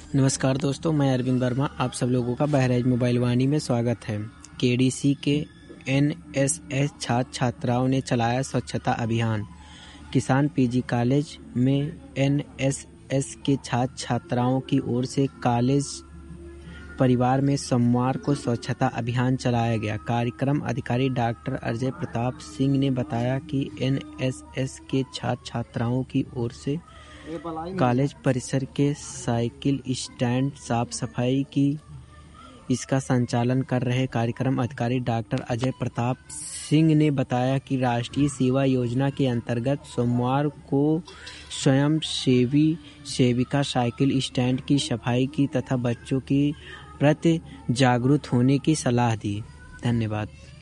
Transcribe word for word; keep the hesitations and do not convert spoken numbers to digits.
नमस्कार दोस्तों, मैं अरविंद वर्मा। आप सब लोगों का बहराइच मोबाइल वाणी में स्वागत है। केडीसी के एनएसएस छात्र छात्राओं ने चलाया स्वच्छता अभियान। किसान पीजी कॉलेज में एनएसएस के छात्र छात्राओं की ओर से कॉलेज परिवार में सोमवार को स्वच्छता अभियान चलाया गया। कार्यक्रम अधिकारी डॉक्टर अजय प्रताप सिंह ने बताया कि एनएसएस के छात्र छात्राओं की ओर से कॉलेज परिसर के साइकिल स्टैंड साफ सफाई की इसका संचालन कर रहे कार्यक्रम अधिकारी डॉक्टर अजय प्रताप सिंह ने बताया कि राष्ट्रीय सेवा योजना के अंतर्गत सोमवार को स्वयं सेवी सेविका साइकिल स्टैंड की सफाई की तथा बच्चों की प्रति जागरूक होने की सलाह दी। धन्यवाद।